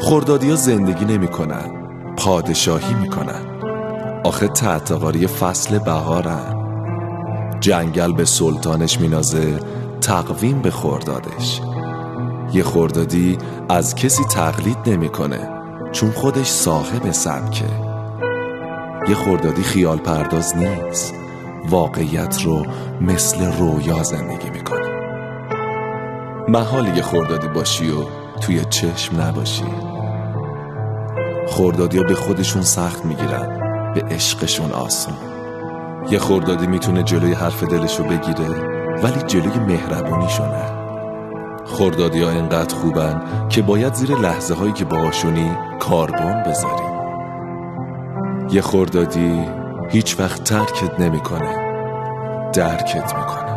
خردادی‌ها زندگی نمی‌کنن، پادشاهی می‌کنن. آخه تحت‌قاری فصل بهارن. جنگل به سلطانش مینازه، تقویم به خردادش. یه خردادی از کسی تقلید نمی‌کنه، چون خودش صاحب سبکه. یه خردادی خیال پرداز نیست، واقعیت رو مثل رویا زندگی میکنه. محال یه خردادی باشی و توی چشم نباشی. خردادی‌ها به خودشون سخت میگیرن، به عشقشون آسون. یه خردادی میتونه جلوی حرف دلشو بگیره، ولی جلوی مهربونیشو نه. خردادی‌ها اینقدر خوبن که باید زیر لحظه هایی که باهاشونی کاربن بذاری. یه خردادی هیچ وقت ترکت نمیکنه، درکت میکنه.